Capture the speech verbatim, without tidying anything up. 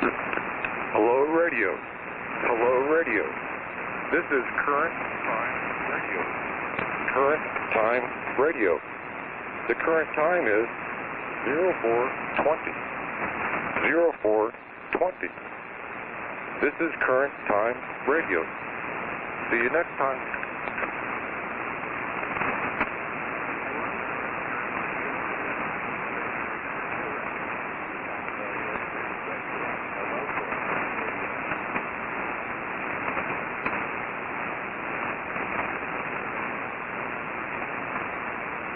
Hello, radio. Hello, radio. This is Current Time Radio. Current Time Radio. The current time is zero four twenty. zero four twenty. This is Current Time Radio. See you next time.